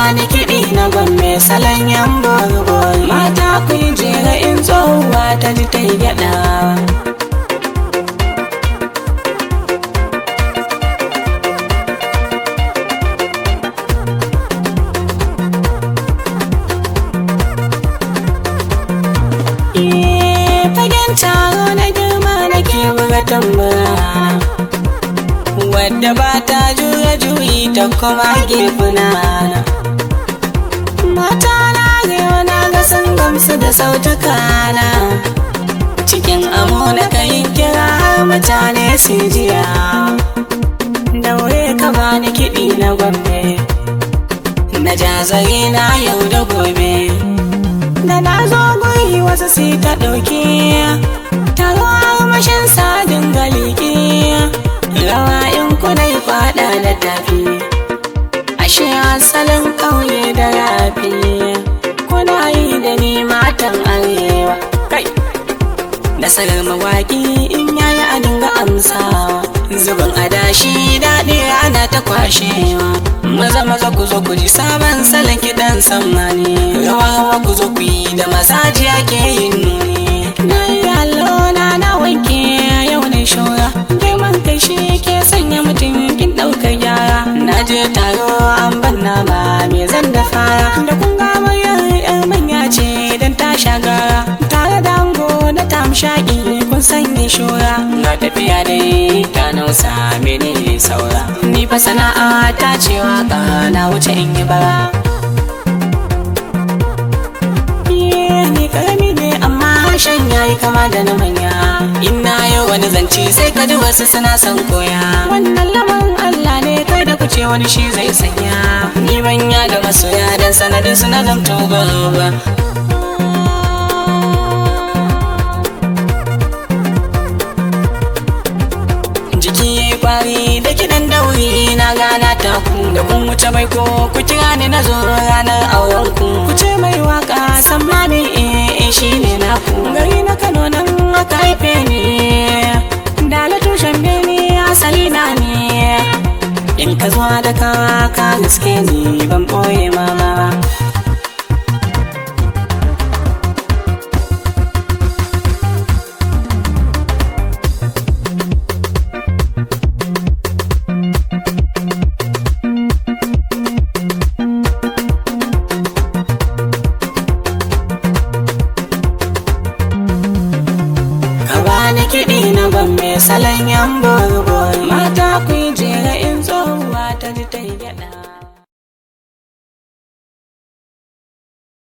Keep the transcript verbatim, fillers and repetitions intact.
bani kiɗi na gombe salon yan borbori. Mata ku yi jera in tsohuwa ta ji ta yi gyaɗa. Fagen taro na girma na ke buga tambara, wadda ba ta jura juyi ta kuma gefuna. Mata na rewa na ga sun gamsu da sautukana, cikin amo na kayin kira har mutane su jiya. Daure ka bani kiɗi na gombe, na jazare na yau da gobe. Da na zo guri wasu sai ta ɗauki, taro armashin sadin galiki. Rawa in kunai faɗa da tafi, ashe asalin ƙauye da rafi. Kuna yi da ni matan arewa, kai nasarar mawaƙi in yayi a dinga amsawa. Zubin adashi daɗi ana ta kwashewa. Maza maza ku zo ku ji sabon salon kiɗan sammani. Rawa rawa ku zo ku yi da masaji ake yin nuni. Na yi allo na na wanke yau na shora, girman kai shi ke sanya mutum kin ɗaukar gyara. Na je taro an ban nama me zan da fara, da kun ga muryar yar manya ce don ta shagara. Tare da ango na tamshaki kun sanya shora, na tafiya dai ta nausa menene saura. Ni fa sana'a ta ce waka na wuce in yi bara. Ni karami ne amma harshen yayi kama da na manya. Ina yau wani zance sai ka ji wasu suna son koya. Wannan lamarin Allah ne kai da kuce wani shi zai sanya. Ni manya da masoya dan sanadin su na zamto gaba. Kwari da kiɗan dauri na gana ta ku, da kun wuce mai ko ku kira ni na zo ranar auren ku. Ku ce mai waka sammani eh shi ne naku. Gari na Kano nan aka haife ni, Dala tushen bene asali na ne. In ka zuwa da kawa ka gaske ni ban ɓoye mama. Bani kiɗi na gombe salon yan borbori. Mata ku yi jera in tsohuwa ta ji ta yi gyaɗa.